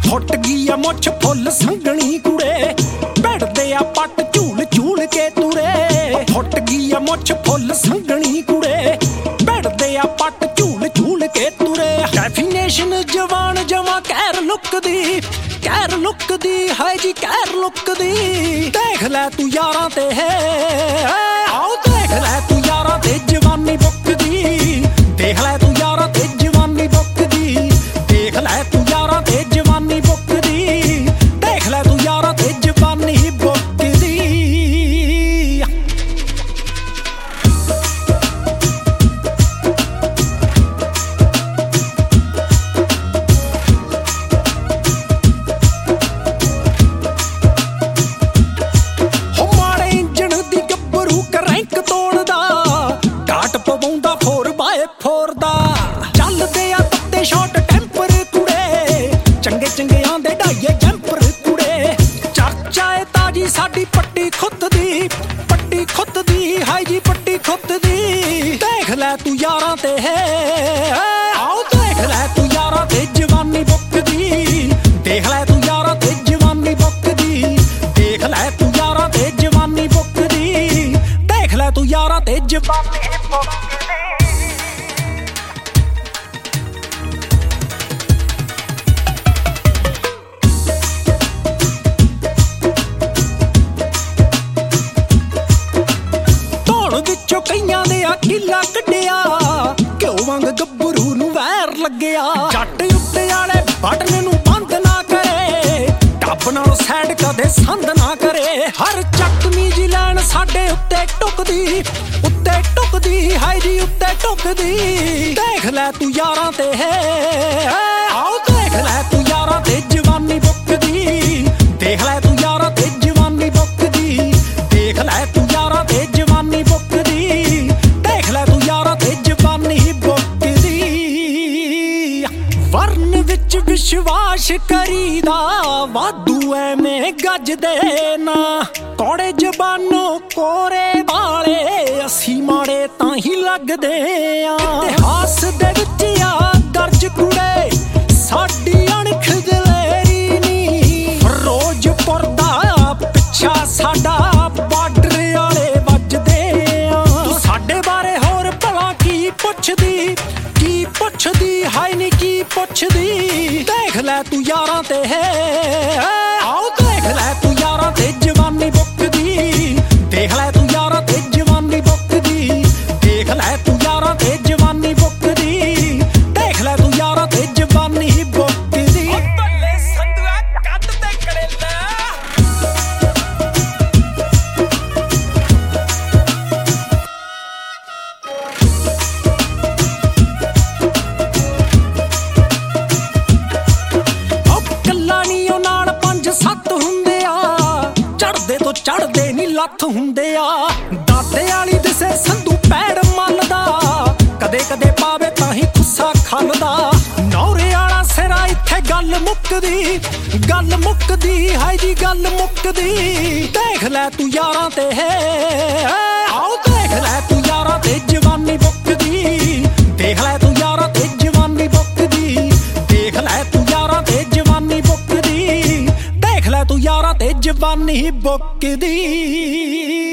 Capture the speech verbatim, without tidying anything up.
ਫੁੱਟ ਗਈ ਆ ਮੁੱਛ ਫੁੱਲ ਸੰਘਣੀ ਕੁੜੇ, ਭਿੜਦੇ ਆ ਪੱਟ ਝੂਲ ਝੂਲ ਕੇ ਤੁਰੇ। ਫੁੱਟ ਗਈ ਆ ਮੁੱਛ ਫੁੱਲ ਸੰਘਣੀ ਕੁੜੇ, ਭਿੜਦੇ ਆ ਪੱਟ ਝੂਲ ਝੂਲ ਕੇ ਤੁਰੇ। ਡੈਫੀਨੇਸ਼ਨ ਜਵਾਨ ਜਵਾਂ ਕਹਿਰ ਲੁੱਕਦੀ, ਕਹਿਰ ਲੁੱਕਦੀ ਹੈ ਜੀ ਕਹਿਰ ਲੁੱਕਦੀ। ਦੇਖ ਲੈ ਤੂੰ ਯਾਰਾਂ ਤੇ ਹੈ, ਆਓ ਦੇਖ ਲੈ ਤੂੰ ਯਾਰਾਂ ਤੇ ਜਵਾਨੀ ਬੁੱਕਦੀ। ਦੇਖ ਲੈ ਤੂੰ ਯਾਰਾਂ ਤੇ ਜਵਾਨੀ ਬੁੱਕਦੀ, ਦੇਖ ਲੈ ਤੂੰ ਯਾਰਾਂ ਤੇ ਜਵਾਨੀ ਬੁੱਕਦੀ। ਦੇਖ ਲੈ ਤੂੰ ਯਾਰਾਂ ਤੇ ਜਵਾਨੀ ਬੁੱਕਦੀ। ਹੋ ਮਾੜੇ ਇੰਜਣ ਦੀ ਗੱਭਰੂ ਕਰੈਂਕ ਤੋੜਦਾ, ਘਾਟ ਪਵਾਉਂਦਾ ਫੋਰ ਬਾਏ ਫੋਰ ਦਾ। ਚੱਲਦੇ ਆ ਤੱਤੇ ਸ਼ਾਟ ਟੈਂਪਰ ਕੁੜੇ, ਚੰਗੇ ਚੰਗਿਆਂ ਦੇ ਢਾਈਏ ਜੰਪਰ ਕੁੜੇ। ਚਰਚਾ ਏ ਤਾਜੀ ਸਾਡੀ ਪੱਟੀ ਖੁੱਤ ਦੀ, ਪੱਟੀ ਖੁੱਤ ਦੀ ਹਾਈ ਜੀ ਪੱਟੀ ਖੁੱਤ ਦੀ। ਦੇਖ ਲੈ ਤੂੰ ਯਾਰਾਂ ਤੇ ਹੈ, ਆਓ ਦੇਖ ਲੈ ਤੂੰ ਯਾਰਾਂ ਤੇ ਜਵਾਨੀ ਬੁੱਕਦੀ। ਦੇਖ ਲੈ ਤੂੰ ਯਾਰਾਂ ਤੇ ਜਵਾਨੀ ਬੁੱਕਦੀ, ਦੇਖ ਲੈ ਤੂੰ ਯਾਰਾਂ ਤੇ ਜਵਾਨੀ ਬੁੱਕਦੀ। ਦੇਖ ਲੈ ਤੂੰ ਯਾਰਾਂ ਤੇ ਜਵਾਨੀ ਬੁੱਕਦੀ। ਵਿੱਚੋਂ ਕਈਆਂ ਦੇ ਆ ਕੀਲਾ ਕੱਢਿਆ, ਘਿਓ ਵਾਂਗ ਗੱਭਰੂ ਨੂੰ ਵੈਰ ਲੱਗਿਆ। ਜੱਟ ਉੱਤੇ ਵਾਲੇ ਬਟਨ ਨੂੰ ਬੰਦ ਨਾ ਕਰੇ, ਟੱਬ ਨਾਲ ਸੈਡ ਕਦੇ ਸੰਦ ਨਾ ਕਰੇ। ਹਰ ਚੱਕਵੀਂ ਜੀ ਲੈਣ ਸਾਡੇ ਉੱਤੇ ਟੁੱਕਦੀ, ਉੱਤੇ ਟੁੱਕਦੀ ਹਾਈ ਜੀ ਉੱਤੇ ਟੁੱਕਦੀ। ਦੇਖ ਲੈ ਤੂੰ ਯਾਰਾਂ ਤੇ ਹੈ, ਆਓ ਦੇਖ ਲੈ ਤੂੰ ਯਾਰਾਂ ਤੇ ਜਵਾਨੀ ਬੁੱਕਦੀ। ਦੇਖ ਲੈ ਤੂੰ ਯਾਰਾਂ ਤੇ ਜਵਾਨੀ ਬੁੱਕਦੀ, ਦੇਖ ਲੈ ਤੂੰ ਯਾਰਾਂ ਤੇ ਜਵਾਨੀ ਬੁੱਕਦੀ। ਦੇਖ ਲੈ ਤੂੰ ਯਾਰਾਂ ਤੇ ਜਵਾਨੀ ਬੁੱਕਦੀ। ਵਰਨ ਵਿੱਚ ਵਿਸ਼ਵਾਸ ਕਰੀਦਾ, ਵਾਧੂ ਐਵੇਂ ਗੱਜਦੇ ਨਾ। ਕੌੜੇ ਜ਼ਬਾਨੋਂ ਕੋਰੇ ਵਾਲੇ, ਅਸੀਂ ਮਾੜੇ ਤਾਂ ਹੀ ਲੱਗਦੇ ਆ। ਇਤਿਹਾਸ ਦੇ ਵਿੱਚ ਆ ਦਰਜ ਕੁੜੇ, ਸਾਡੀ ਅਣਖ ਦਲੇਰੀ ਨੀ। ਫਿਰੋਜ਼ਪੁਰ ਦਾ ਪਿੱਛਾ ਸਾਡਾ ਬਾਰਡਰ ਵਾਲੇ ਵੱਜਦੇ ਆ। ਤੂੰ ਸਾਡੇ ਬਾਰੇ ਹੋਰ ਭਲਾ ਕੀ ਪੁੱਛਦੀ, ਕੀ ਪੁੱਛਦੀ ਹਾਈ ਨੀ ਕੀ ਪੁੱਛਦੀ। ਦੇਖ ਲੈ ਤੂੰ ਯਾਰਾਂ ਤੇ ਹੈ, ਆਓ ਦੇਖ ਲੈ ਤੂੰ ਯਾਰਾਂ ਤੇ ਜਵਾਨੀ ਬੁੱਕਦੀ। ਦੇਖ ਲੈ ਤੂੰ ਯਾਰਾਂ ਤੇ ਜਵਾਨੀ ਬੁੱਕਦੀ, ਦੇਖ ਲੈ ਤੂੰ ਯਾਰਾਂ ਤੇ ਜਵਾਨੀ ਬੁੱਕਦੀ। ਦੇਖ ਲੈ ਤੂੰ ਯਾਰਾਂ ਤੇ ਜਵਾਨੀ ਬੁੱਕਦੀ। ਬੱਲੇ ਸੰਧੂਆ ਕੱਢ ਤੇ ਕਰੇਲਾ। ਚੜਦੇ ਨੀ ਲੱਥ ਹੁੰਦੇ ਆ, ਦਾਤੇ ਵਾਲੀ ਦਿਸੇ ਸੰਧੂ ਪੈੜ ਮੱਲਦਾ। ਕਦੇ ਕਦੇ ਪਾਵੇ ਤਾਂ ਹੀ ਗੁੱਸਾ ਖੱਲਦਾ। ਨੌਰੇ ਵਾਲਾ ਸਿਰਾ ਇੱਥੇ ਗੱਲ ਮੁੱਕਦੀ, ਗੱਲ ਮੁੱਕਦੀ ਹਾਈ ਜੀ ਗੱਲ ਮੁੱਕਦੀ। ਦੇਖ ਲੈ ਤੂੰ ਯਾਰਾਂ ਤੇ ਹੈ, ਆਓ ਦੇਖ ਲੈ ਤੂੰ ਯਾਰਾਂ ਤੇ ਜਵਾਨੀ ਬੁੱਕਦੀ। ਦੇਖ ਲੈ ਤੂੰ ਯਾਰਾਂ ਤੇ ਜਵਾਨੀ ਬੁੱਕਦੀ, ਦੇਖ ਲੈ ਤੂੰ ਯਾਰਾਂ ਤੇ ਜਵਾਨੀ ਬੁੱਕਦੀ। ਦੇਖ ਲੈ ਤੂੰ ਯਾਰਾਂ ਤੇ ਜਵਾਨੀ ਬੁੱਕਦੀ।